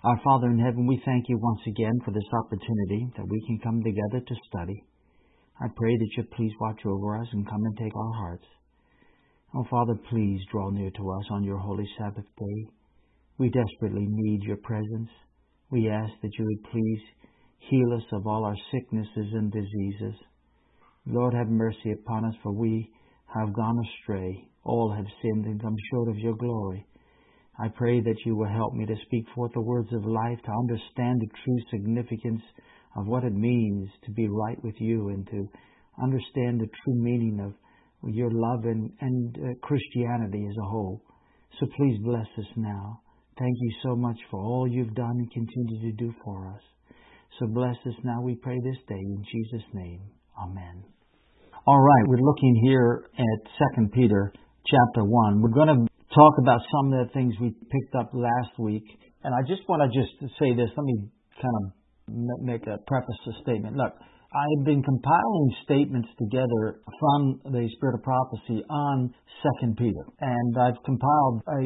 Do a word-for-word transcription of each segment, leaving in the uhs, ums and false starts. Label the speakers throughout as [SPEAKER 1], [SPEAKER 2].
[SPEAKER 1] Our Father in heaven, we thank you once again for this opportunity that we can come together to study. I pray that you please watch over us and come and take our hearts. Oh, Father, please draw near to us on your holy Sabbath day. We desperately need your presence. We ask that you would please heal us of all our sicknesses and diseases. Lord, have mercy upon us, for we have gone astray. All have sinned and come short of your glory. I pray that you will help me to speak forth the words of life, to understand the true significance of what it means to be right with you, and to understand the true meaning of your love and, and uh, Christianity as a whole. So please bless us now. Thank you so much for all you've done and continue to do for us. So bless us now, we pray this day, in Jesus' name. Amen. All right, we're looking here at Second Peter chapter one. We're going to talk about some of the things we picked up last week. And I just want to just say this. Let me kind of make a preface a statement. Look, I've been compiling statements together from the Spirit of Prophecy on Second Peter. And I've compiled, a,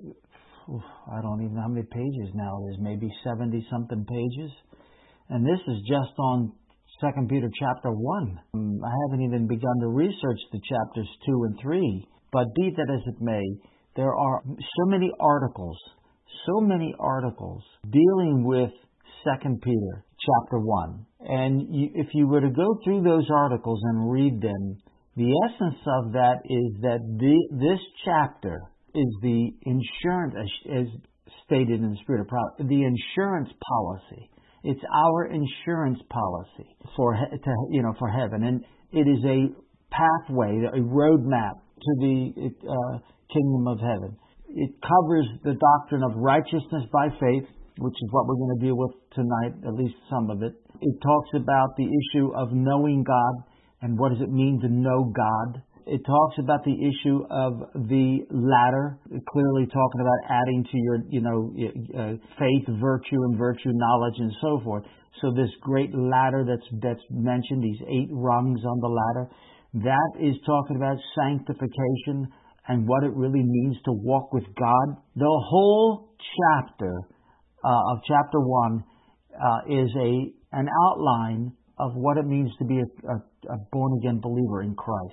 [SPEAKER 1] I don't even know how many pages now it is, maybe seventy-something pages. And this is just on Second Peter chapter one. I haven't even begun to research the chapters two and three. But be that as it may, there are so many articles, so many articles dealing with Second Peter chapter one. And you, if you were to go through those articles and read them, the essence of that is that the, this chapter is the insurance, as stated in the Spirit of Prophecy, the insurance policy. It's our insurance policy for to, you know for heaven, and it is a pathway, a roadmap to the uh, kingdom of heaven. It covers the doctrine of righteousness by faith, which is what we're going to deal with tonight, at least some of it. It talks about the issue of knowing God and what does it mean to know God. It talks about the issue of the ladder, clearly talking about adding to your, you know, uh, faith, virtue, and virtue, knowledge, and so forth. So this great ladder that's that's mentioned, these eight rungs on the ladder, that is talking about sanctification and what it really means to walk with God. The whole chapter uh, of chapter one uh, is a an outline of what it means to be a, a, a born-again believer in Christ.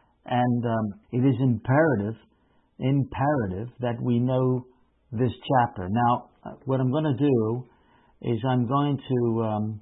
[SPEAKER 1] And um, it is imperative, imperative that we know this chapter. Now, what I'm going to do is I'm going to, um,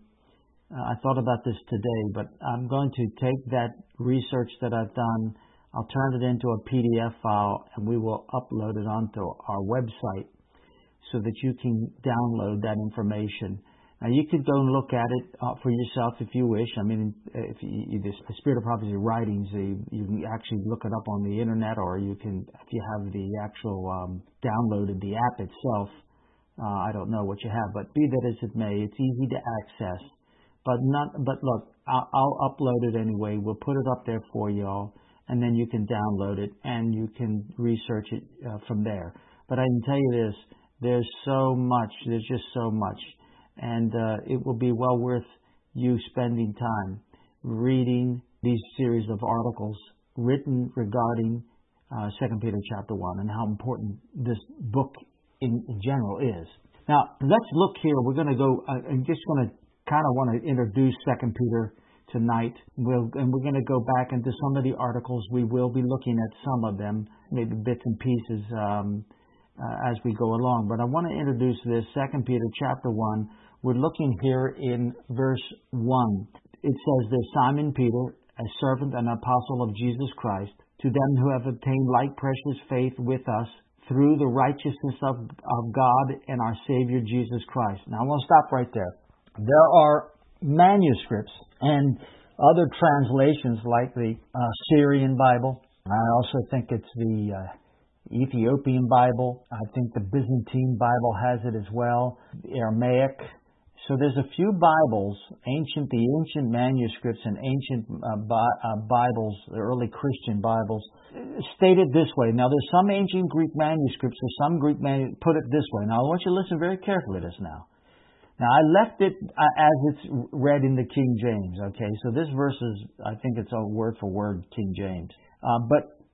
[SPEAKER 1] I thought about this today, but I'm going to take that research that I've done, I'll turn it into a P D F file, and we will upload it onto our website so that you can download that information. Now, you could go and look at it uh, for yourself if you wish. I mean, if you, the Spirit of Prophecy writings, you, you can actually look it up on the internet, or you can, if you have the actual um, downloaded the app itself. Uh, I don't know what you have, but be that as it may, it's easy to access. But not. But look, I'll, I'll upload it anyway. We'll put it up there for y'all, and then you can download it and you can research it uh, from there. But I can tell you this: there's so much. There's just so much. And uh, it will be well worth you spending time reading these series of articles written regarding uh, Second Peter chapter one and how important this book in, in general is. Now, let's look here. We're going to go, uh, I'm just going to kind of want to introduce Second Peter tonight. We'll, and we're going to go back into some of the articles. We will be looking at some of them, maybe bits and pieces um, uh, as we go along. But I want to introduce this, Second Peter chapter one. We're looking here in verse one. It says this: Simon Peter, a servant and apostle of Jesus Christ, to them who have obtained like precious faith with us through the righteousness of, of God and our Savior Jesus Christ. Now, I want to stop right there. There are manuscripts and other translations like the uh, Syrian Bible. I also think it's the uh, Ethiopian Bible. I think the Byzantine Bible has it as well. The Aramaic. So there's a few Bibles, ancient, the ancient manuscripts and ancient uh, bi- uh, Bibles, the early Christian Bibles, stated this way. Now, there's some ancient Greek manuscripts or some Greek manuscripts put it this way. Now, I want you to listen very carefully to this now. Now, I left it uh, as it's read in the King James, okay? So this verse is, I think it's a word for word King James. Uh, but it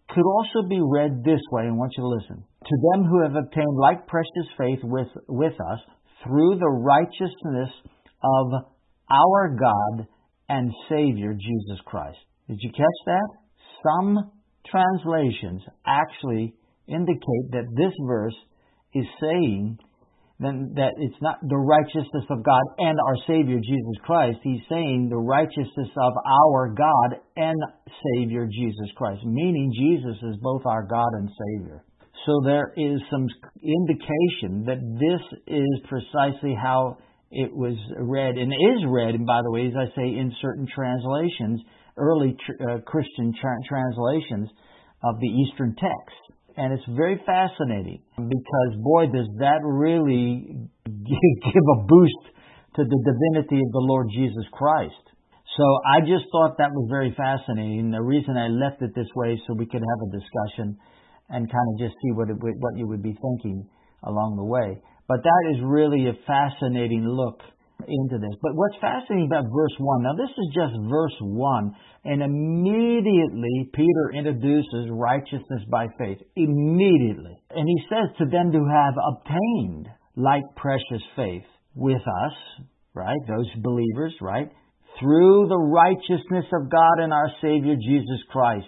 [SPEAKER 1] could also be read this way, and I want you to listen. To them who have obtained like precious faith with, with us through the righteousness of our God and Savior, Jesus Christ. Did you catch that? Some translations actually indicate that this verse is saying then that it's not the righteousness of God and our Savior, Jesus Christ. He's saying the righteousness of our God and Savior, Jesus Christ, meaning Jesus is both our God and Savior. So there is some indication that this is precisely how it was read, and is read, and by the way, as I say, in certain translations, early tr- uh, Christian tra- translations of the Eastern text. And it's very fascinating because, boy, does that really give a boost to the divinity of the Lord Jesus Christ. So I just thought that was very fascinating. The reason I left it this way so we could have a discussion and kind of just see what it, what you would be thinking along the way. But that is really a fascinating look into this. But what's fascinating about verse one, now this is just verse one, and immediately Peter introduces righteousness by faith. Immediately. And he says to them to have obtained like precious faith with us, right? Those believers, right? Through the righteousness of God and our Savior Jesus Christ.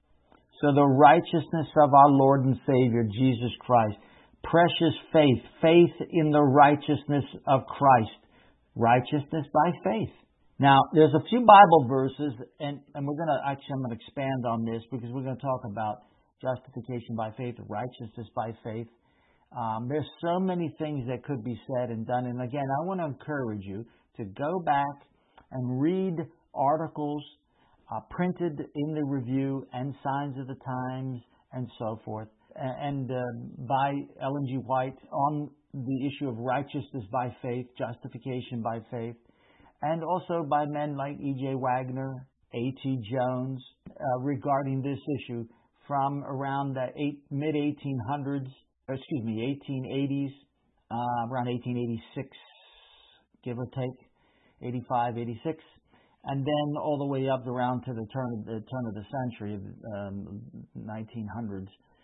[SPEAKER 1] So the righteousness of our Lord and Savior Jesus Christ. Precious faith. Faith in the righteousness of Christ. Righteousness by faith. Now, there's a few Bible verses, and, and we're going to, actually, I'm going to expand on this because we're going to talk about justification by faith, righteousness by faith. Um, there's so many things that could be said and done. And again, I want to encourage you to go back and read articles uh, printed in the Review and Signs of the Times and so forth, and, and uh, by Ellen G. White on the issue of righteousness by faith, justification by faith, and also by men like E J. Wagner, A T. Jones, uh, regarding this issue from around the eight, mid eighteen hundreds, excuse me, eighteen eighties, uh, around eighteen eighty-six, give or take, eighty-five, eighty-six, and then all the way up around to the turn of the turn of the century, um, nineteen hundreds.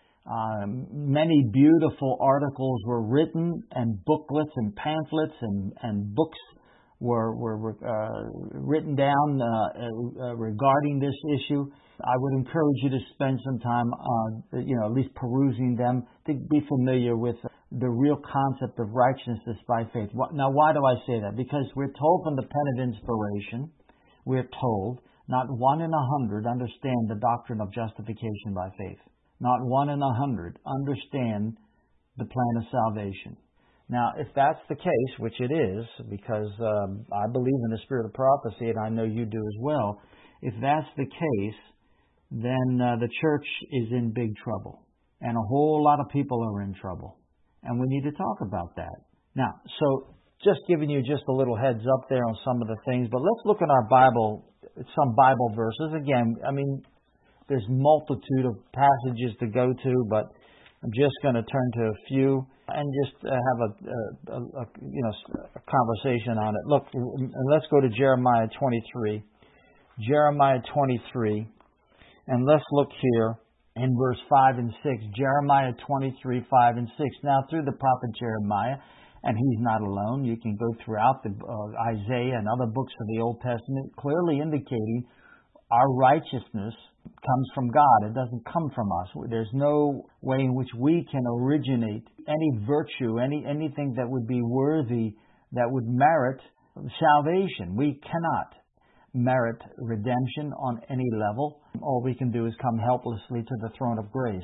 [SPEAKER 1] Um, many beautiful articles were written, and booklets and pamphlets and, and books were were uh, written down uh, uh, regarding this issue. I would encourage you to spend some time, uh, you know, at least perusing them to be familiar with the real concept of righteousness by faith. Now, why do I say that? Because we're told from the pen of inspiration, we're told not one in a hundred understand the doctrine of justification by faith. Not one in a hundred understand the plan of salvation. Now, if that's the case, which it is, because um, I believe in the spirit of prophecy, and I know you do as well, if that's the case, then uh, the church is in big trouble. And a whole lot of people are in trouble. And we need to talk about that. Now, so just giving you just a little heads up there on some of the things, but let's look at our Bible, some Bible verses. Again, I mean, there's multitude of passages to go to, but I'm just going to turn to a few and just uh, have a, a, a you know a conversation on it. Look, let's go to Jeremiah twenty-three. Jeremiah twenty-three, and let's look here in verse five and six. Jeremiah twenty-three, five and six. Now, through the prophet Jeremiah, and he's not alone. You can go throughout the uh, Isaiah and other books of the Old Testament, clearly indicating our righteousness comes from God. It doesn't come from us. There's no way in which we can originate any virtue, any anything that would be worthy, that would merit salvation. We cannot merit redemption on any level. All we can do is come helplessly to the throne of grace.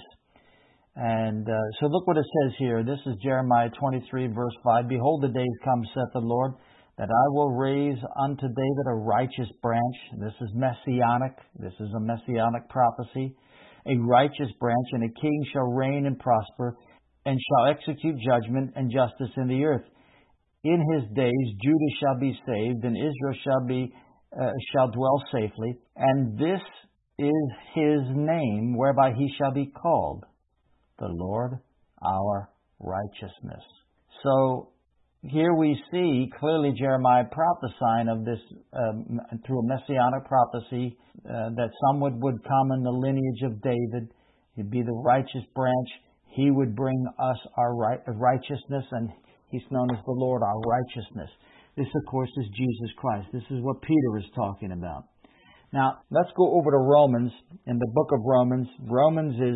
[SPEAKER 1] And uh, so look what it says here. This is Jeremiah twenty-three, verse five. Behold, the days come, saith the Lord, that I will raise unto David a righteous branch. This is messianic. This is a messianic prophecy. A righteous branch, and a king shall reign and prosper, and shall execute judgment and justice in the earth. In his days Judah shall be saved, and Israel shall be uh, shall dwell safely. And this is his name, whereby he shall be called, the Lord our righteousness. So here we see clearly Jeremiah prophesying of this um, through a messianic prophecy uh, that someone would come in the lineage of David, He'd be the righteous branch. He would bring us our right, righteousness, and He's known as the Lord, our righteousness. This, of course, is Jesus Christ. This is what Peter is talking about. Now, let's go over to Romans. In the book of Romans, Romans is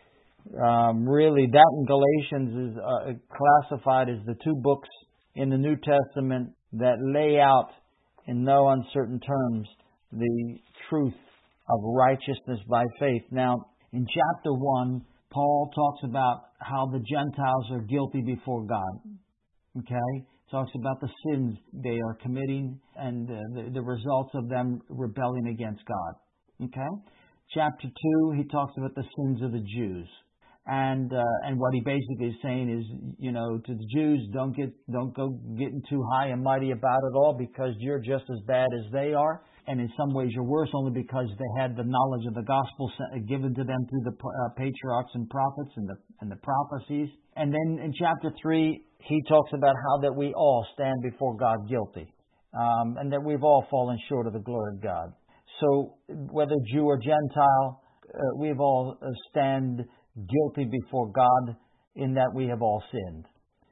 [SPEAKER 1] um, really, that and Galatians is uh, classified as the two books in the New Testament that lay out in no uncertain terms the truth of righteousness by faith. Now, in chapter one, Paul talks about how the Gentiles are guilty before God. Okay? Talks about the sins they are committing and uh, the, the results of them rebelling against God. Okay? Chapter two, he talks about the sins of the Jews. And uh, and what he basically is saying is, you know, to the Jews, don't get don't go getting too high and mighty about it all, because you're just as bad as they are. And in some ways you're worse only because they had the knowledge of the gospel given to them through the uh, patriarchs and prophets and the and the prophecies. And then in chapter three, he talks about how that we all stand before God guilty, um, and that we've all fallen short of the glory of God. So whether Jew or Gentile, uh, we've all uh, stand guilty before God in that we have all sinned.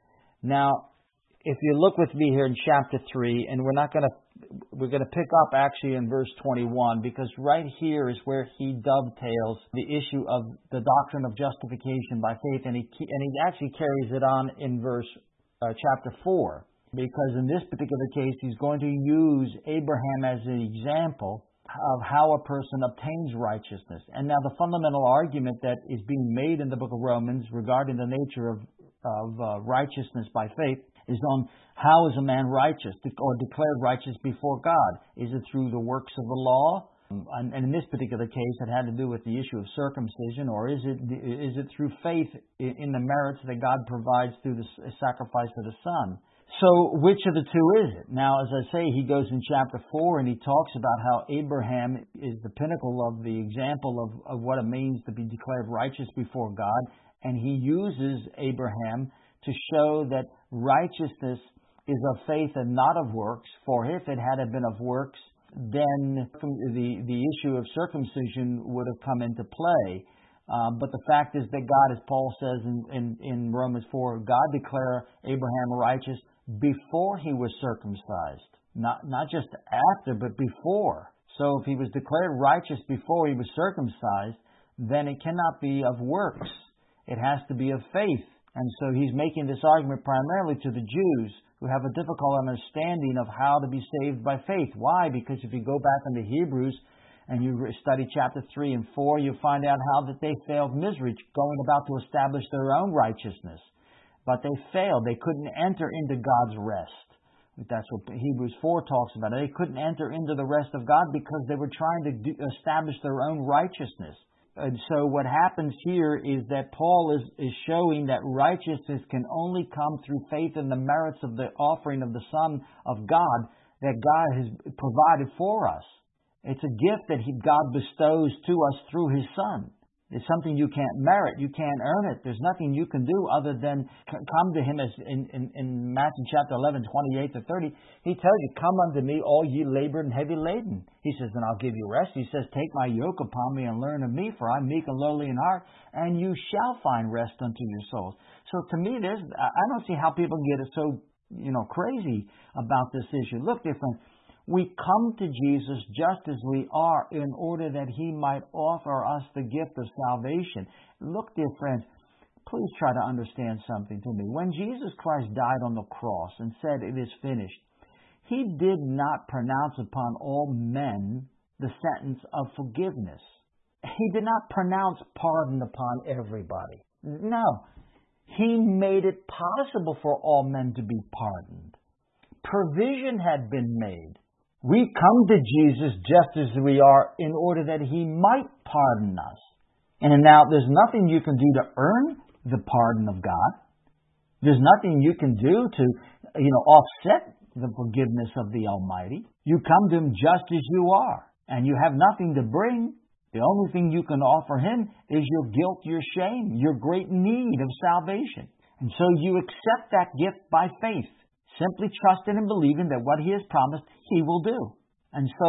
[SPEAKER 1] Now, if you look with me here in chapter three, and we're not going to, we're going to pick up actually in verse twenty-one, because right here is where he dovetails the issue of the doctrine of justification by faith, and he and he actually carries it on in verse uh, chapter four, because in this particular case he's going to use Abraham as an example of how a person obtains righteousness. And now the fundamental argument that is being made in the book of Romans regarding the nature of, of uh, righteousness by faith is on how is a man righteous or declared righteous before God. Is it through the works of the law? And, and in this particular case, it had to do with the issue of circumcision, or is it is it through faith in the merits that God provides through the sacrifice of the Son? So which of the two is it? Now, as I say, he goes in chapter four and he talks about how Abraham is the pinnacle of the example of, of what it means to be declared righteous before God. And he uses Abraham to show that righteousness is of faith and not of works. For if it had been of works, then the, the issue of circumcision would have come into play. Um, but the fact is that God, as Paul says in, in, in Romans four, God declared Abraham righteous before he was circumcised. Not, not just after, but before. So if he was declared righteous before he was circumcised, then it cannot be of works. It has to be of faith. And so he's making this argument primarily to the Jews who have a difficult understanding of how to be saved by faith. Why? Because if you go back into Hebrews and you study chapter three and four, you find out how that they failed miserably, going about to establish their own righteousness. But they failed. They couldn't enter into God's rest. That's what Hebrews four talks about. They couldn't enter into the rest of God because they were trying to do, establish their own righteousness. And so what happens here is that Paul is, is showing that righteousness can only come through faith in the merits of the offering of the Son of God that God has provided for us. It's a gift that he, God bestows to us through His Son. It's something you can't merit. You can't earn it. There's nothing you can do other than come to Him. As in, in, in Matthew chapter eleven, twenty-eight to thirty, He tells you, "Come unto me, all ye labored and heavy laden." He says, "And I'll give you rest." He says, "Take my yoke upon me and learn of me, for I'm meek and lowly in heart, and you shall find rest unto your souls." So to me, there's I don't see how people get it so you know crazy about this issue. Look, dear friend, we come to Jesus just as we are in order that He might offer us the gift of salvation. Look, dear friends, please try to understand something to me. When Jesus Christ died on the cross and said, "It is finished," He did not pronounce upon all men the sentence of forgiveness. He did not pronounce pardon upon everybody. No. He made it possible for all men to be pardoned. Provision had been made. We come to Jesus just as we are in order that He might pardon us. And now there's nothing you can do to earn the pardon of God. There's nothing you can do to, you know, offset the forgiveness of the Almighty. You come to Him just as you are, and you have nothing to bring. The only thing you can offer Him is your guilt, your shame, your great need of salvation. And so you accept that gift by faith, simply trusting and believing that what He has promised, He will do. And so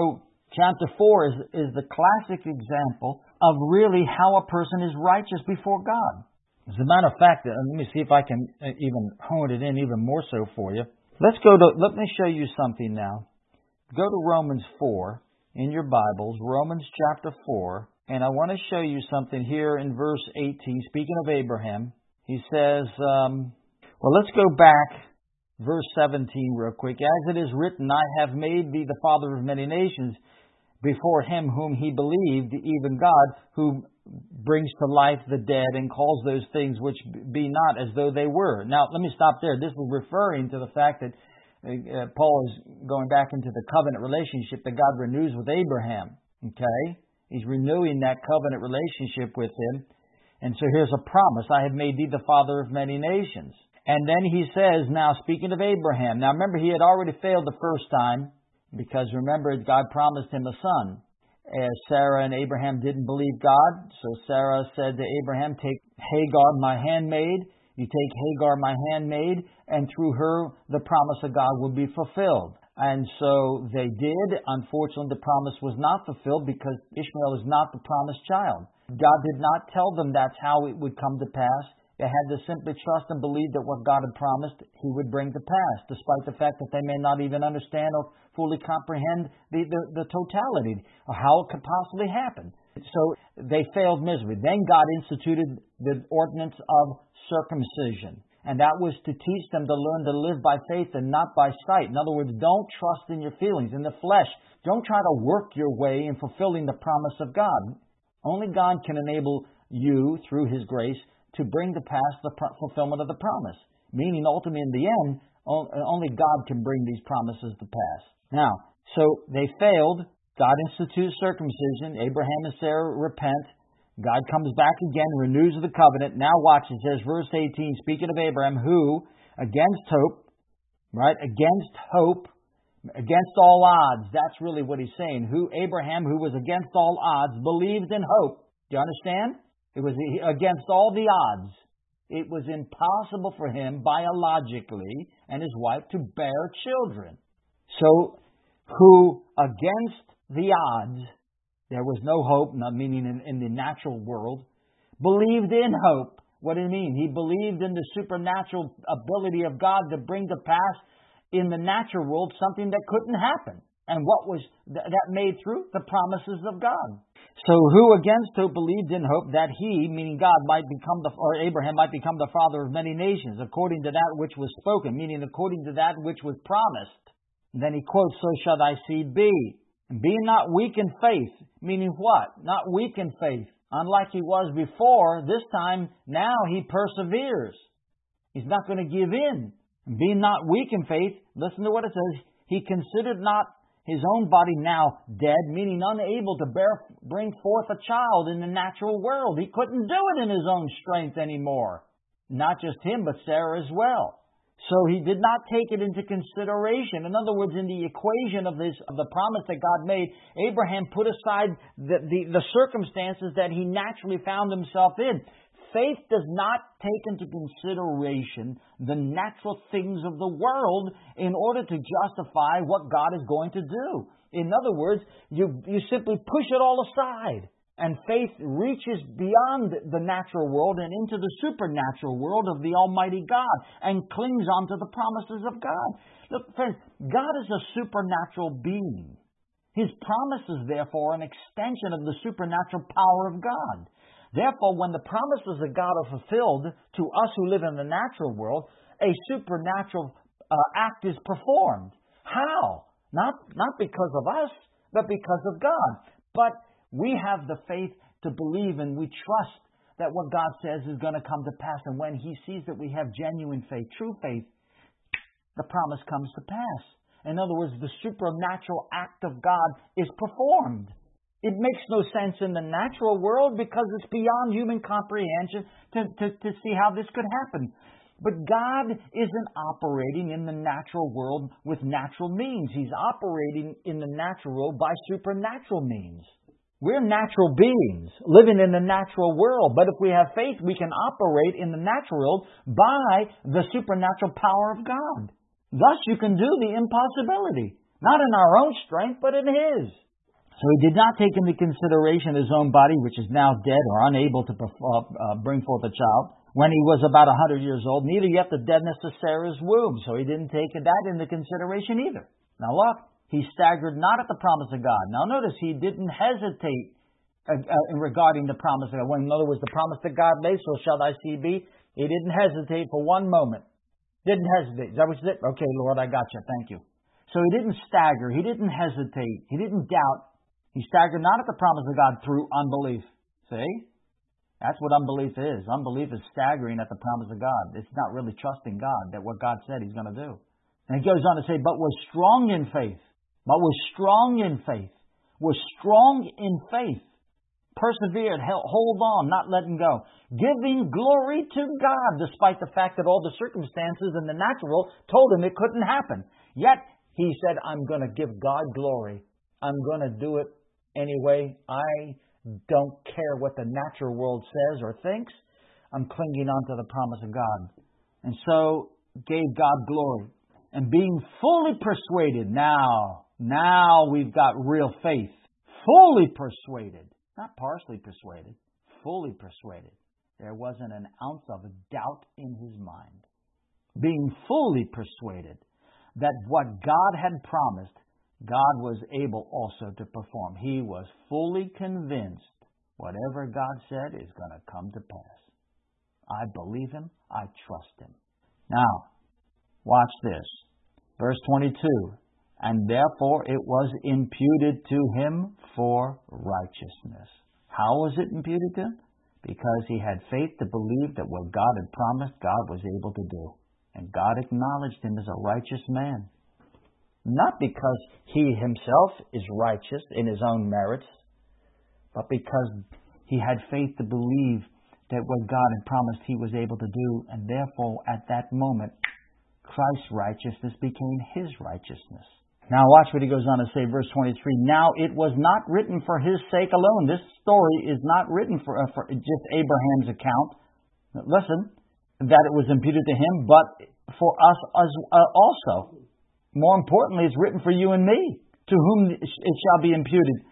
[SPEAKER 1] Chapter four is, is the classic example of really how a person is righteous before God. As a matter of fact, uh, let me see if I can even hone it in even more so for you. Let's go to, let me show you something now. Go to Romans four in your Bibles, Romans chapter four, and I want to show you something here in verse eighteen. Speaking of Abraham, he says, um, well, let's go back, verse seventeen real quick. As it is written, I have made thee the father of many nations, before him whom he believed, even God, who brings to life the dead and calls those things which be not as though they were. Now, let me stop there. This is referring to the fact that uh, Paul is going back into the covenant relationship that God renews with Abraham. Okay? He's renewing that covenant relationship with him. And so here's a promise. I have made thee the father of many nations. And then he says, now speaking of Abraham, now remember he had already failed the first time, because remember, God promised him a son. As Sarah and Abraham didn't believe God, so Sarah said to Abraham, take Hagar, my handmaid. You take Hagar, my handmaid, and through her the promise of God will be fulfilled. And so they did. Unfortunately, the promise was not fulfilled because Ishmael is not the promised child. God did not tell them that's how it would come to pass. They had to simply trust and believe that what God had promised, He would bring to pass, despite the fact that they may not even understand or fully comprehend the, the, the totality of how it could possibly happen. So they failed miserably. Then God instituted the ordinance of circumcision. And that was to teach them to learn to live by faith and not by sight. In other words, don't trust in your feelings, in the flesh. Don't try to work your way in fulfilling the promise of God. Only God can enable you, through His grace, to bring to pass the fulfillment of the promise. Meaning, ultimately, in the end, only God can bring these promises to pass. Now, so they failed. God institutes circumcision. Abraham and Sarah repent. God comes back again, renews the covenant. Now watch, it says, verse eighteen, speaking of Abraham, who, against hope, right, against hope, against all odds, that's really what he's saying. Who, Abraham, who was against all odds, believed in hope. Do you understand? It was against all the odds. It was impossible for him, biologically, and his wife to bear children. So, who, against the odds, there was no hope, not meaning in, in the natural world, believed in hope. What do you mean? He believed in the supernatural ability of God to bring to pass in the natural world something that couldn't happen. And what was th- that made through? The promises of God. So who against hope believed in hope that he, meaning God, might become the, or Abraham might become the father of many nations, according to that which was spoken, meaning according to that which was promised. And then he quotes, so shall thy seed be. And being not weak in faith, meaning what? Not weak in faith. Unlike he was before, this time, now he perseveres. He's not going to give in. And being not weak in faith, listen to what it says, he considered not his own body now dead, meaning unable to bear, bring forth a child in the natural world. He couldn't do it in his own strength anymore. Not just him, but Sarah as well. So he did not take it into consideration. In other words, in the equation of this, of the promise that God made, Abraham put aside the, the, the circumstances that he naturally found himself in. Faith does not take into consideration the natural things of the world in order to justify what God is going to do. In other words, you, you simply push it all aside. And faith reaches beyond the natural world and into the supernatural world of the Almighty God and clings onto the promises of God. Look, friends, God is a supernatural being. His promises, therefore, are an extension of the supernatural power of God. Therefore, when the promises of God are fulfilled to us who live in the natural world, a supernatural uh, act is performed. How? Not, not because of us, but because of God. But we have the faith to believe, and we trust that what God says is going to come to pass. And when He sees that we have genuine faith, true faith, the promise comes to pass. In other words, the supernatural act of God is performed. It makes no sense in the natural world because it's beyond human comprehension to, to, to see how this could happen. But God isn't operating in the natural world with natural means. He's operating in the natural world by supernatural means. We're natural beings living in the natural world. But if we have faith, we can operate in the natural world by the supernatural power of God. Thus, you can do the impossibility. Not in our own strength, but in His. So he did not take into consideration his own body, which is now dead or unable to perform, uh, bring forth a child, when he was about a hundred years old, neither yet the deadness of Sarah's womb. So he didn't take that into consideration either. Now look, he staggered not at the promise of God. Now notice, he didn't hesitate uh, uh, regarding the promise of God. When, in other words, the promise that God made, so shall thy seed be. He didn't hesitate for one moment. Didn't hesitate. Is that what you said? Okay, Lord, I got you. Thank you. So he didn't stagger. He didn't hesitate. He didn't doubt. He staggered not at the promise of God through unbelief. See? That's what unbelief is. Unbelief is staggering at the promise of God. It's not really trusting God that what God said He's going to do. And he goes on to say, but was strong in faith. But was strong in faith. Was strong in faith. Persevered, held, hold on, not letting go. Giving glory to God, despite the fact that all the circumstances in the natural told him it couldn't happen. Yet, he said, I'm going to give God glory. I'm going to do it anyway. I don't care what the natural world says or thinks. I'm clinging on to the promise of God. And so, gave God glory. And being fully persuaded, now, now we've got real faith. Fully persuaded. Not partially persuaded, fully persuaded. There wasn't an ounce of doubt in his mind. Being fully persuaded that what God had promised, God was able also to perform. He was fully convinced whatever God said is going to come to pass. I believe Him. I trust Him. Now, watch this. Verse twenty-two. And therefore it was imputed to him for righteousness. How was it imputed to him? Because he had faith to believe that what God had promised, God was able to do. And God acknowledged him as a righteous man. Not because he himself is righteous in his own merits, but because he had faith to believe that what God had promised he was able to do. And therefore, at that moment, Christ's righteousness became his righteousness. Now watch what he goes on to say, verse twenty-three. Now it was not written for his sake alone. This story is not written for, uh, for just Abraham's account. Listen, that it was imputed to him, but for us as uh, also. More importantly, it's written for you and me, to whom it shall be imputed.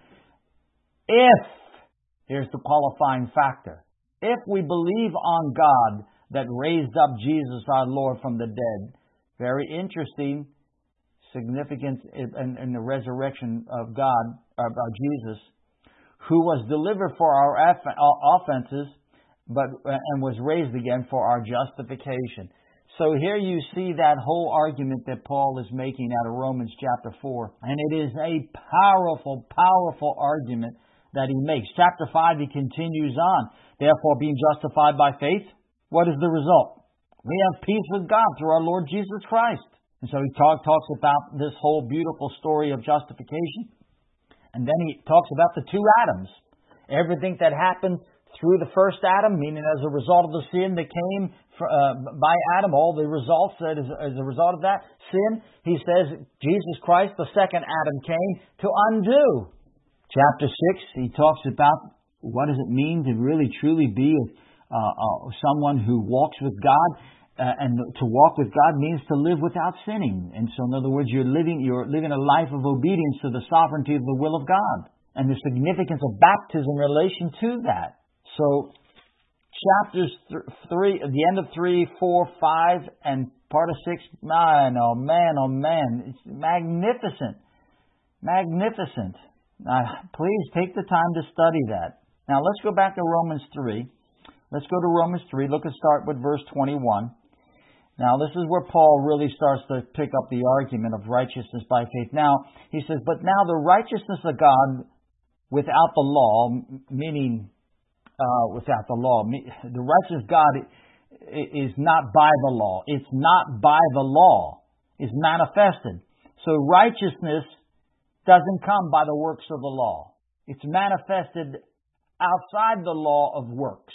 [SPEAKER 1] If, here's the qualifying factor, if we believe on God that raised up Jesus our Lord from the dead, very interesting significance in, in the resurrection of God, of Jesus, who was delivered for our offenses, but and was raised again for our justification. So here you see that whole argument that Paul is making out of Romans chapter four. And it is a powerful, powerful argument that he makes. Chapter five, he continues on. Therefore, being justified by faith, what is the result? We have peace with God through our Lord Jesus Christ. And so he talk, talks about this whole beautiful story of justification. And then he talks about the two Adams. Everything that happened through the first Adam, meaning as a result of the sin that came uh, by Adam, all the results that is as a result of that sin, he says Jesus Christ, the second Adam, came to undo. Chapter six, he talks about what does it mean to really truly be uh, uh, someone who walks with God. Uh, and to walk with God means to live without sinning. And so, in other words, you're living you're living a life of obedience to the sovereignty of the will of God, and the significance of baptism in relation to that. So, chapters th- three, the end of three, four, five, and part of six. Man, oh man, oh man, it's magnificent, magnificent. Now, please take the time to study that. Now, let's go back to Romans three. Let's go to Romans three. Look and start with verse twenty-one. Now, this is where Paul really starts to pick up the argument of righteousness by faith. Now, he says, but now the righteousness of God without the law, meaning uh, without the law, the righteous God is not by the law. It's not by the law. It's manifested. So righteousness doesn't come by the works of the law. It's manifested outside the law of works.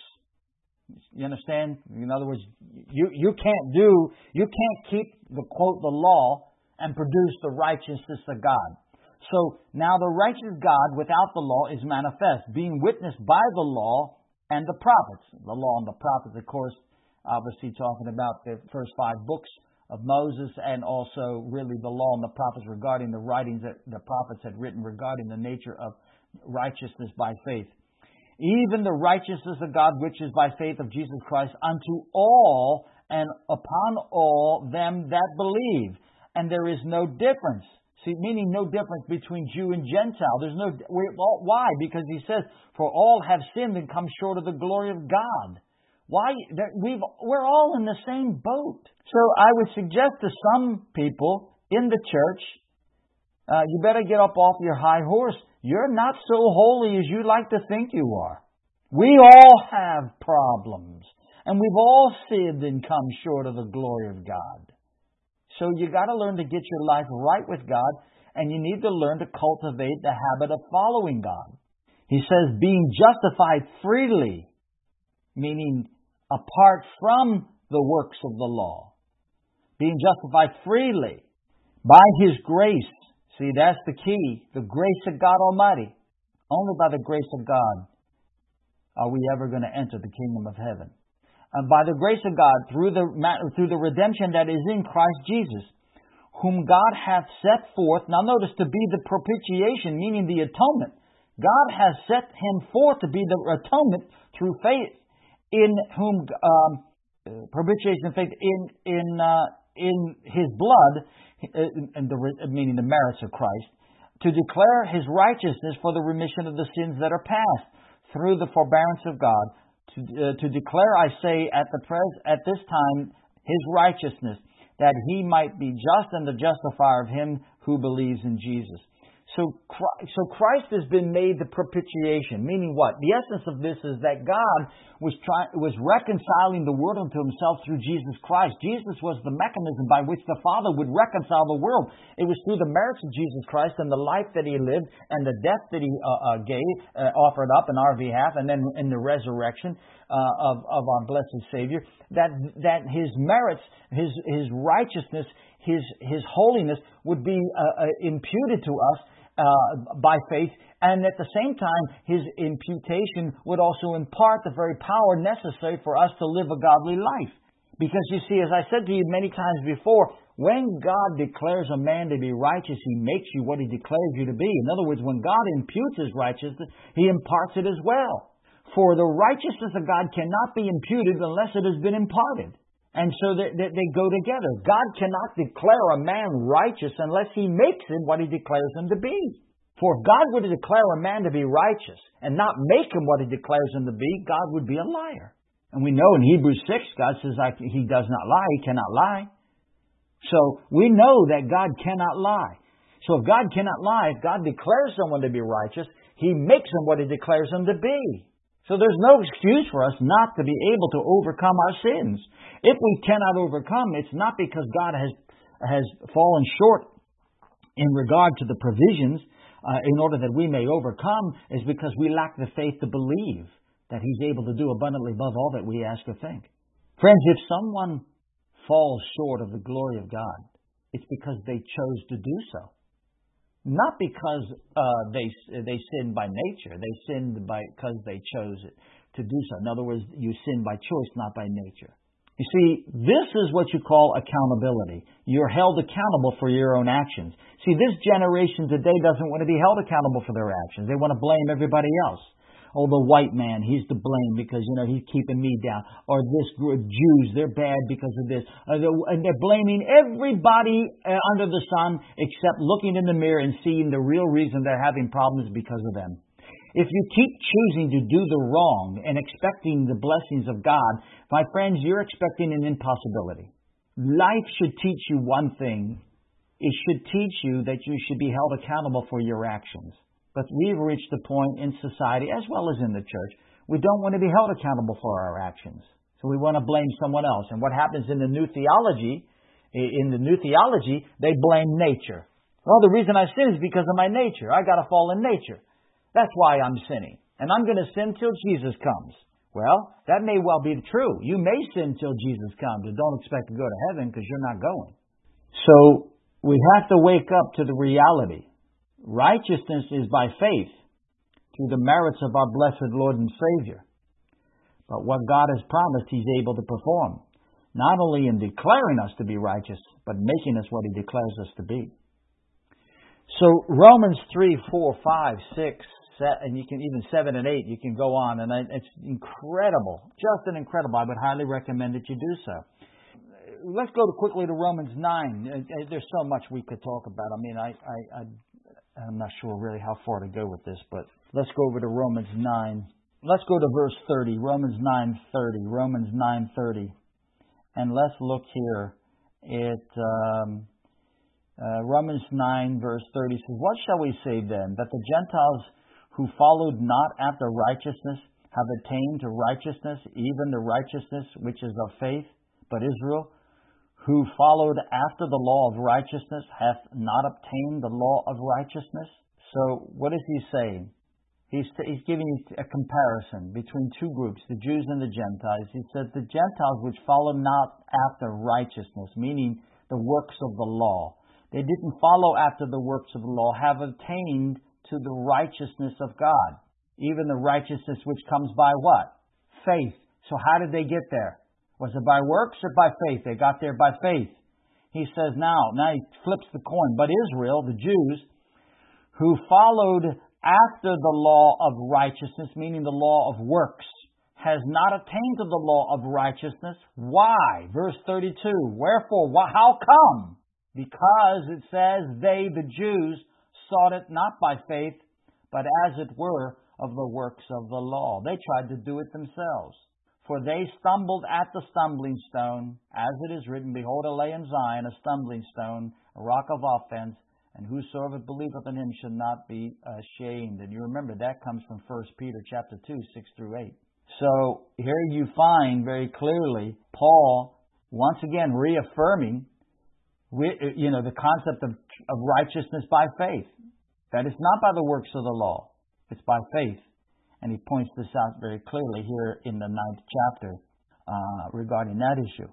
[SPEAKER 1] You understand? In other words, you, you can't do, you can't keep the quote, the law and produce the righteousness of God. So now the righteous God without the law is manifest, being witnessed by the law and the prophets. The law and the prophets, of course, obviously talking about the first five books of Moses, and also really the law and the prophets regarding the writings that the prophets had written regarding the nature of righteousness by faith. Even the righteousness of God, which is by faith of Jesus Christ, unto all and upon all them that believe. And there is no difference. See, meaning no difference between Jew and Gentile. There's no, why? Because he says, for all have sinned and come short of the glory of God. Why? We've, we're all in the same boat. So I would suggest to some people in the church, uh, you better get up off your high horse. You're not so holy as you like to think you are. We all have problems. And we've all sinned and come short of the glory of God. So you got to learn to get your life right with God, and you need to learn to cultivate the habit of following God. He says, being justified freely, meaning apart from the works of the law. Being justified freely by His grace. See, that's the key. The grace of God Almighty. Only by the grace of God are we ever going to enter the kingdom of heaven. And by the grace of God, through the through the redemption that is in Christ Jesus, whom God hath set forth. Now notice, to be the propitiation, meaning the atonement. God has set Him forth to be the atonement through faith, in whom um, propitiation of faith in in uh, in His blood, and the, meaning the merits of Christ, to declare His righteousness for the remission of the sins that are past, through the forbearance of God. To, uh, to declare, I say, at the pres- at this time, His righteousness, that He might be just and the justifier of him who believes in Jesus. So, so Christ has been made the propitiation, meaning what? The essence of this is that God was trying, was reconciling the world unto Himself through Jesus Christ. Jesus was the mechanism by which the Father would reconcile the world. It was through the merits of Jesus Christ and the life that He lived and the death that He uh, uh, gave, uh, offered up in our behalf, and then in the resurrection uh, of, of our blessed Savior, that that His merits, His His righteousness, His His holiness would be uh, uh, imputed to us Uh, by faith, and at the same time, His imputation would also impart the very power necessary for us to live a godly life. Because you see, as I said to you many times before, when God declares a man to be righteous, He makes you what He declares you to be. In other words, when God imputes His righteousness, He imparts it as well. For the righteousness of God cannot be imputed unless it has been imparted. And so they, they, they go together. God cannot declare a man righteous unless He makes him what He declares him to be. For if God were to declare a man to be righteous and not make him what He declares him to be, God would be a liar. And we know in Hebrews six, God says He does not lie, He cannot lie. So we know that God cannot lie. So if God cannot lie, if God declares someone to be righteous, He makes him what He declares him to be. So there's no excuse for us not to be able to overcome our sins. If we cannot overcome, it's not because God has has fallen short in regard to the provisions uh, in order that we may overcome. It's because we lack the faith to believe that He's able to do abundantly above all that we ask or think. Friends, if someone falls short of the glory of God, it's because they chose to do so. Not because uh, they they sinned by nature. They sinned by because they chose it to do so. In other words, you sin by choice, not by nature. You see, this is what you call accountability. You're held accountable for your own actions. See, this generation today doesn't want to be held accountable for their actions. They want to blame everybody else. Oh, the white man, he's to blame because, you know, he's keeping me down. Or this group of Jews, they're bad because of this. And they're blaming everybody under the sun except looking in the mirror and seeing the real reason they're having problems because of them. If you keep choosing to do the wrong and expecting the blessings of God, my friends, you're expecting an impossibility. Life should teach you one thing. It should teach you that you should be held accountable for your actions. But we've reached the point in society, as well as in the church, we don't want to be held accountable for our actions. So we want to blame someone else. And what happens in the new theology, in the new theology, they blame nature. Well, the reason I sin is because of my nature. I got a fallen nature. That's why I'm sinning. And I'm going to sin till Jesus comes. Well, that may well be true. You may sin till Jesus comes, but don't expect to go to heaven because you're not going. So we have to wake up to the reality. Righteousness is by faith through the merits of our blessed Lord and Savior. But what God has promised, He's able to perform. Not only in declaring us to be righteous, but making us what He declares us to be. So Romans three, four, five, six, and you can even seven and eight, you can go on, and it's incredible, just an incredible. I would highly recommend that you do so. Let's go to quickly to Romans nine. There's so much we could talk about. I mean, I, I, I, I'm not sure really how far to go with this, but let's go over to Romans nine. Let's go to verse thirty, Romans nine thirty, Romans nine thirty, and let's look here at um, uh, Romans nine verse thirty. Says, "What shall we say then? That the Gentiles who followed not after righteousness have attained to righteousness, even the righteousness which is of faith, but Israel, who followed after the law of righteousness, hath not obtained the law of righteousness?" So what is he saying? He's, he's giving you a comparison between two groups, the Jews and the Gentiles. He said, the Gentiles which follow not after righteousness, meaning the works of the law. They didn't follow after the works of the law, have attained to the righteousness of God. Even the righteousness which comes by what? Faith. So how did they get there? Was it by works or by faith? They got there by faith. He says now, now he flips the coin. But Israel, the Jews, who followed after the law of righteousness, meaning the law of works, has not attained to the law of righteousness. Why? Verse thirty-two. Wherefore? How come? Because it says they, the Jews, sought it not by faith, but as it were of the works of the law. They tried to do it themselves. For they stumbled at the stumbling stone, as it is written, Behold, I lay in Zion a stumbling stone, a rock of offense, and whosoever believeth in him shall not be ashamed. And you remember that comes from First Peter chapter two, six through eight. So here you find very clearly Paul once again reaffirming, you know, the concept of, of righteousness by faith. That is not by the works of the law. It's by faith. And he points this out very clearly here in the ninth chapter uh, regarding that issue.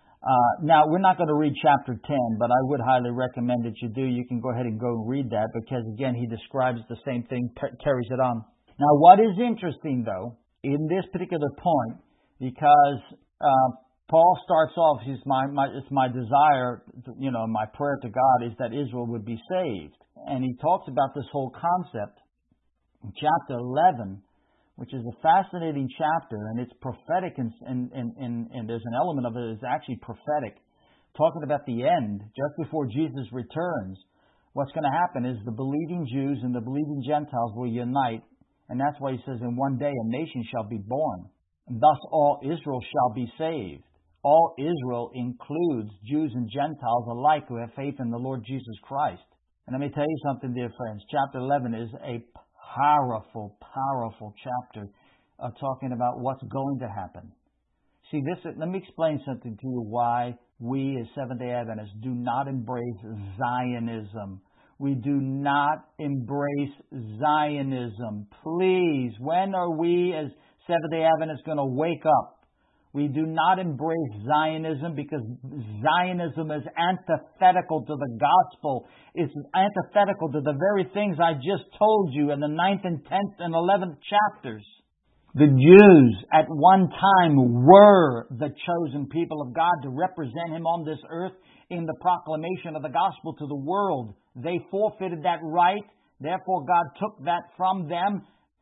[SPEAKER 1] Uh, now, we're not going to read chapter ten, but I would highly recommend that you do. You can go ahead and go and read that because, again, he describes the same thing, p- carries it on. Now, what is interesting, though, in this particular point, because uh, Paul starts off, he's my, my, it's my desire, you know, my prayer to God is that Israel would be saved. And he talks about this whole concept in chapter eleven, which is a fascinating chapter, and it's prophetic, and, and, and, and there's an element of it that's actually prophetic, talking about the end, just before Jesus returns. What's going to happen is the believing Jews and the believing Gentiles will unite, and that's why he says, in one day a nation shall be born, and thus all Israel shall be saved. All Israel includes Jews and Gentiles alike who have faith in the Lord Jesus Christ. And let me tell you something, dear friends, chapter eleven is a powerful, powerful chapter uh, talking about what's going to happen. See, this. Let me explain something to you why we as Seventh-day Adventists do not embrace Zionism. We do not embrace Zionism. Please, when are we as Seventh-day Adventists going to wake up? We do not embrace Zionism because Zionism is antithetical to the gospel. It's antithetical to the very things I just told you in the ninth and tenth and eleventh chapters. The Jews at one time were the chosen people of God to represent Him on this earth in the proclamation of the gospel to the world. They forfeited that right. Therefore, God took that from them.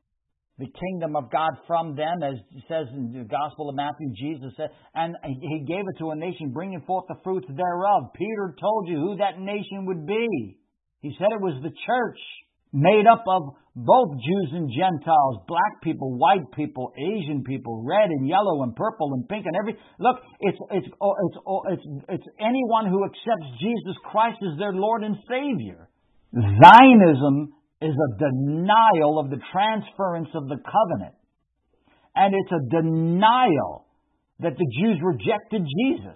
[SPEAKER 1] The kingdom of God from them, as it says in the Gospel of Matthew, Jesus said, and He gave it to a nation, bringing forth the fruits thereof. Peter told you who that nation would be. He said it was the church, made up of both Jews and Gentiles, black people, white people, Asian people, red and yellow and purple and pink and every. Look, it's it's it's it's it's anyone who accepts Jesus Christ as their Lord and Savior. Zionism is a denial of the transference of the covenant. And it's a denial that the Jews rejected Jesus.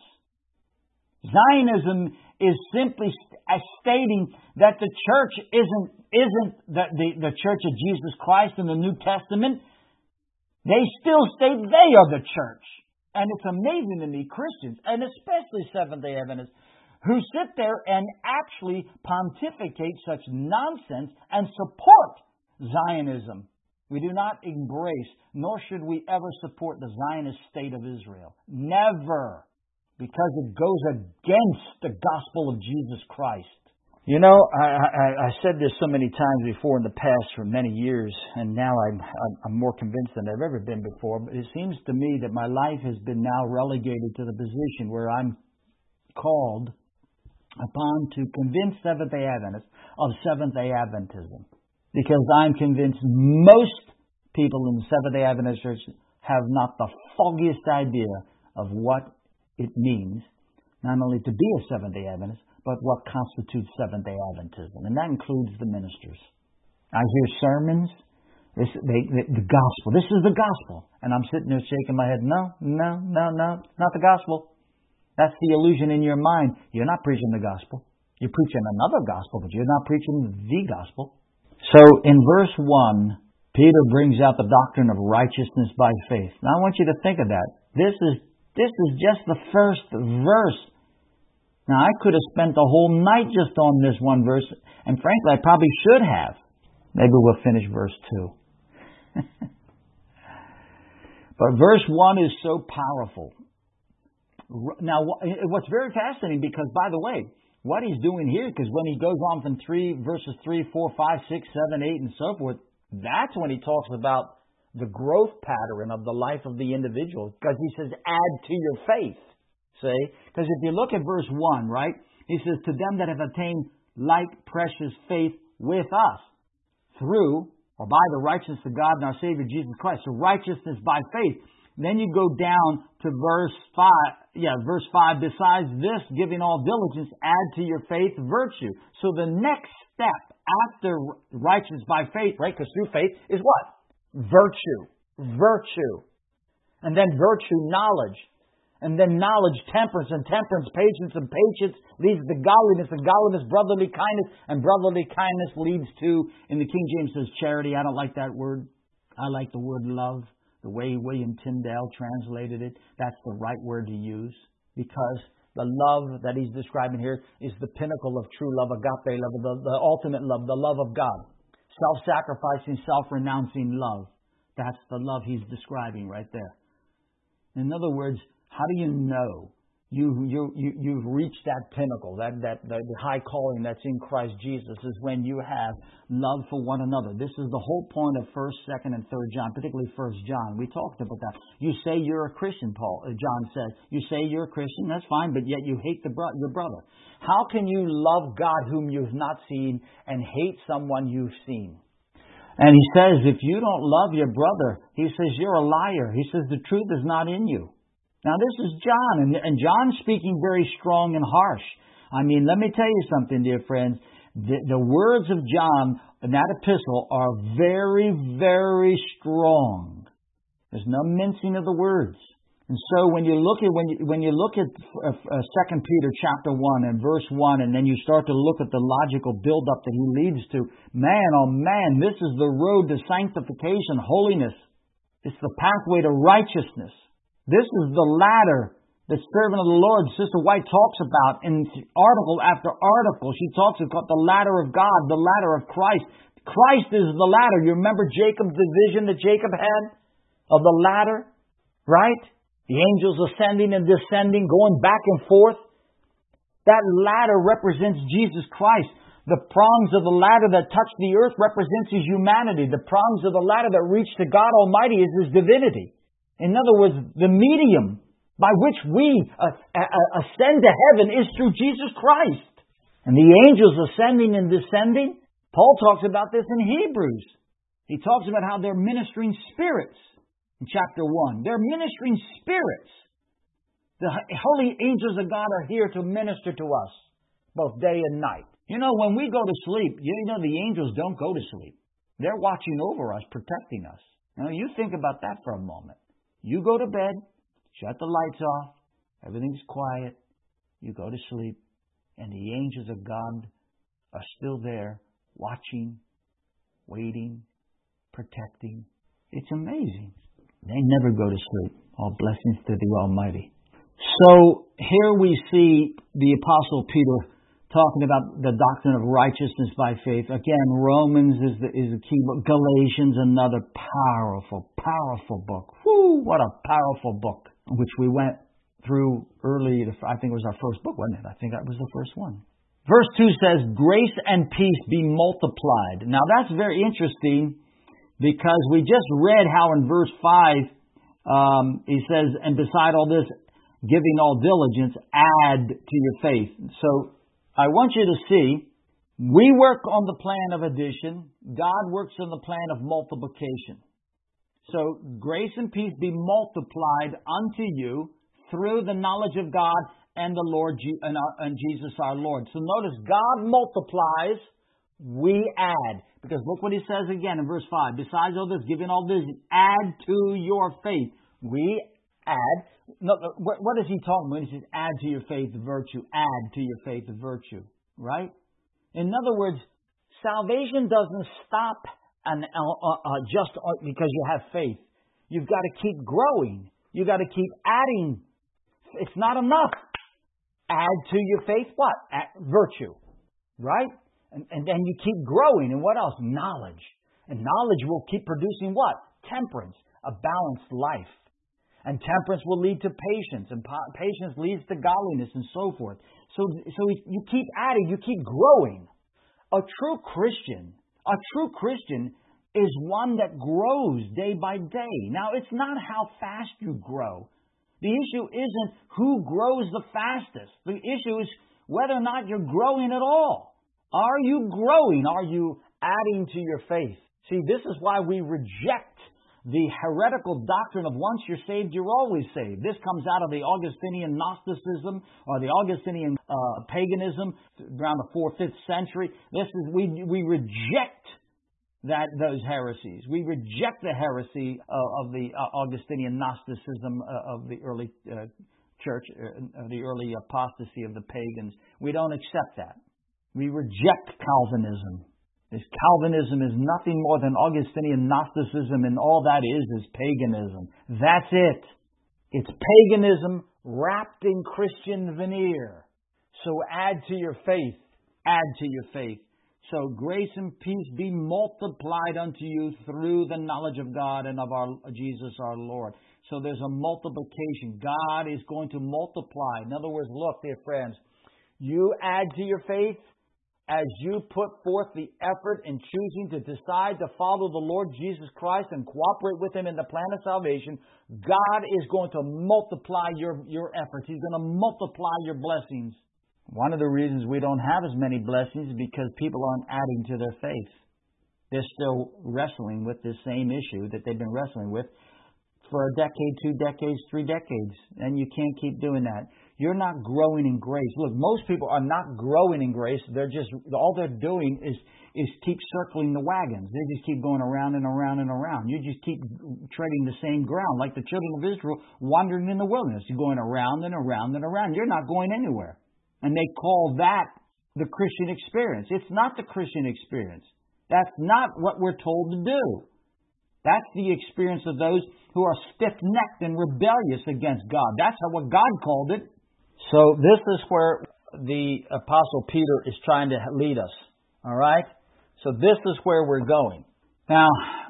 [SPEAKER 1] Zionism is simply stating that the church isn't, isn't the, the, the church of Jesus Christ in the New Testament. They still state they are the church. And it's amazing to me, Christians, and especially Seventh-day Adventists, who sit there and actually pontificate such nonsense and support Zionism. We do not embrace, nor should we ever support the Zionist state of Israel. Never. because it goes against the gospel of Jesus Christ. You know, I, I, I said this so many times before in the past for many years, and now I'm, I'm more convinced than I've ever been before, but it seems to me that my life has been now relegated to the position where I'm called upon to convince Seventh-day Adventists of Seventh-day Adventism. Because I'm convinced most people in the Seventh-day Adventist Church have not the foggiest idea of what it means, not only to be a Seventh-day Adventist, but what constitutes Seventh-day Adventism. And that includes the ministers. I hear sermons, this, they, they, the gospel. This is the gospel. And I'm sitting there shaking my head. No, no, no, no. It's not the gospel. That's the illusion in your mind. You're not preaching the gospel. You're preaching another gospel, but you're not preaching the gospel. So in verse one, Peter brings out the doctrine of righteousness by faith. Now I want you to think of that. This is, this is just the first verse. Now, I could have spent the whole night just on this one verse, and frankly, I probably should have. Maybe we'll finish verse two. But verse one is so powerful. Now, what's very fascinating, because, by the way, what he's doing here, because when he goes on from three, verses three, four, five, six, seven, eight, and so forth, that's when he talks about the growth pattern of the life of the individual, because he says, add to your faith. See? Because if you look at verse one, right, he says, to them that have attained like precious faith with us, through or by the righteousness of God and our Savior Jesus Christ. So righteousness by faith. Then you go down to verse five. Yeah, verse five. Besides this, giving all diligence, add to your faith virtue. So the next step after righteousness by faith, right, because through faith is what? Virtue. Virtue. And then virtue, knowledge. And then knowledge, temperance, and temperance, patience, and patience leads to godliness, and godliness, brotherly kindness, and brotherly kindness leads to, in the King James says charity. I don't like that word. I like the word love. The way William Tyndale translated it, that's the right word to use, because the love that he's describing here is the pinnacle of true love, agape love, the, the ultimate love, the love of God. Self-sacrificing, self-renouncing love. That's the love he's describing right there. In other words, how do you know you, you, you, you've reached that pinnacle, that, that, that the high calling that's in Christ Jesus, is when you have love for one another. This is the whole point of first, second, and third John, particularly first John. We talked about that. You say you're a Christian, Paul. Uh, John says. You say you're a Christian, that's fine, but yet you hate the bro- your brother. How can you love God whom you've not seen and hate someone you've seen? And he says, if you don't love your brother, he says, you're a liar. He says, the truth is not in you. Now, this is John, and, and John's speaking very strong and harsh. I mean, let me tell you something, dear friends. The, the words of John in that epistle are very, very strong. There's no mincing of the words. And so when you look at when you, when you look at uh, uh, Second Peter chapter one and verse one, and then you start to look at the logical buildup that he leads to, man, oh man, this is the road to sanctification, holiness. It's the pathway to righteousness. This is the ladder the servant of the Lord, Sister White, talks about in article after article. She talks about the ladder of God, the ladder of Christ. Christ is the ladder. You remember Jacob's vision that Jacob had of the ladder, right? The angels ascending and descending, going back and forth. That ladder represents Jesus Christ. The prongs of the ladder that touch the earth represents His humanity. The prongs of the ladder that reach to God Almighty is His divinity. In other words, the medium by which we uh, uh, ascend to heaven is through Jesus Christ. And the angels ascending and descending, Paul talks about this in Hebrews. He talks about how they're ministering spirits in chapter one. They're ministering spirits. The holy angels of God are here to minister to us, both day and night. You know, when we go to sleep, you know the angels don't go to sleep. They're watching over us, protecting us. Now, you think about that for a moment. You go to bed, shut the lights off, everything's quiet, you go to sleep, and the angels of God are still there, watching, waiting, protecting. It's amazing. They never go to sleep. All blessings to the Almighty. So here we see the Apostle Peter talking about the doctrine of righteousness by faith. Again, Romans is the, is the key book. Galatians, another powerful, powerful book. Whew, what a powerful book, which we went through early, I think it was our first book, wasn't it? I think that was the first one. Verse two says, grace and peace be multiplied. Now that's very interesting because we just read how in verse five, um, he says, and beside all this, giving all diligence, add to your faith. So I want you to see, we work on the plan of addition. God works on the plan of multiplication. So grace and peace be multiplied unto you through the knowledge of God and the Lord and, our, and Jesus our Lord. So notice, God multiplies, we add. Because look what he says again in verse five. Besides all this, giving all this, add to your faith. We add. No, what, what is he talking about when he says add to your faith the virtue? Add to your faith the virtue. Right? In other words, salvation doesn't stop and uh, uh, just because you have faith. You've got to keep growing. You've got to keep adding. It's not enough. Add to your faith what? Add virtue. Right? And, and then you keep growing. And what else? Knowledge. And knowledge will keep producing what? Temperance. A balanced life. And temperance will lead to patience. And pa- patience leads to godliness and so forth. So, so you keep adding. You keep growing. A true Christian, a true Christian is one that grows day by day. Now, it's not how fast you grow. The issue isn't who grows the fastest. The issue is whether or not you're growing at all. Are you growing? Are you adding to your faith? See, this is why we reject the heretical doctrine of once you're saved, you're always saved. This comes out of the Augustinian Gnosticism or the Augustinian uh, paganism around the fourth, fifth century. This is we we reject that those heresies. We reject the heresy of, of the uh, Augustinian Gnosticism uh, of the early uh, church, uh, the early apostasy of the pagans. We don't accept that. We reject Calvinism. This Calvinism is nothing more than Augustinian Gnosticism, and all that is is paganism. That's it. It's paganism wrapped in Christian veneer. So add to your faith. Add to your faith. So grace and peace be multiplied unto you through the knowledge of God and of our Jesus our Lord. So there's a multiplication. God is going to multiply. In other words, look, dear friends, you add to your faith as you put forth the effort in choosing to decide to follow the Lord Jesus Christ and cooperate with Him in the plan of salvation. God is going to multiply your, your efforts. He's going to multiply your blessings. One of the reasons we don't have as many blessings is because people aren't adding to their faith. They're still wrestling with this same issue that they've been wrestling with for a decade, two decades, three decades. And you can't keep doing that. You're not growing in grace. Look, most people are not growing in grace. They're just, all they're doing is, is keep circling the wagons. They just keep going around and around and around. You just keep treading the same ground like the children of Israel wandering in the wilderness. You're going around and around and around. You're not going anywhere. And they call that the Christian experience. It's not the Christian experience. That's not what we're told to do. That's the experience of those who are stiff-necked and rebellious against God. That's how what God called it. So this is where the Apostle Peter is trying to lead us. All right? So this is where we're going. Now,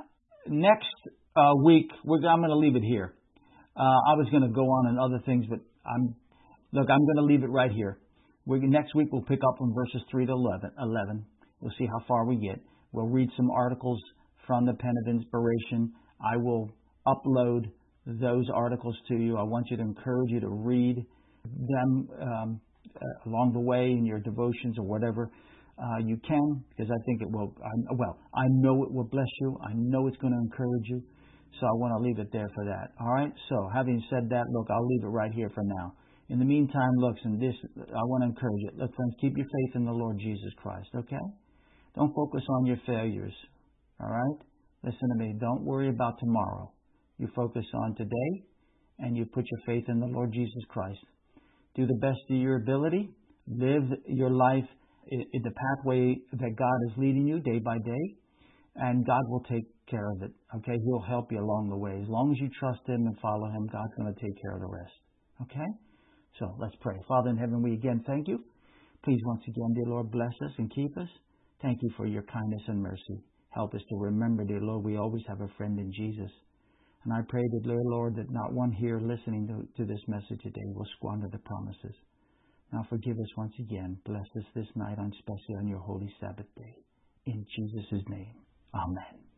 [SPEAKER 1] next uh, week, we're, I'm going to leave it here. Uh, I was going to go on and other things, but I'm look, I'm going to leave it right here. We, next week, we'll pick up from verses three to eleven. We'll see how far we get. We'll read some articles from the Pen of Inspiration. I will upload those articles to you. I want you to encourage you to read them um, uh, along the way in your devotions or whatever uh, you can, because I think it will, I, well, I know it will bless you. I know it's going to encourage you. So I want to leave it there for that. All right? So having said that, look, I'll leave it right here for now. In the meantime, look, and this, I want to encourage you. Look, friends, keep your faith in the Lord Jesus Christ, okay? Don't focus on your failures, all right? Listen to me. Don't worry about tomorrow. You focus on today, and you put your faith in the Lord Jesus Christ. Do the best of your ability. Live your life in the pathway that God is leading you day by day, and God will take care of it, okay? He'll help you along the way. As long as you trust Him and follow Him, God's going to take care of the rest, okay? So let's pray. Father in heaven, we again thank you. Please, once again, dear Lord, bless us and keep us. Thank you for your kindness and mercy. Help us to remember, dear Lord, we always have a friend in Jesus. And I pray that, dear Lord, that not one here listening to, to this message today will squander the promises. Now forgive us once again. Bless us this night, and especially on your holy Sabbath day. In Jesus' name, amen.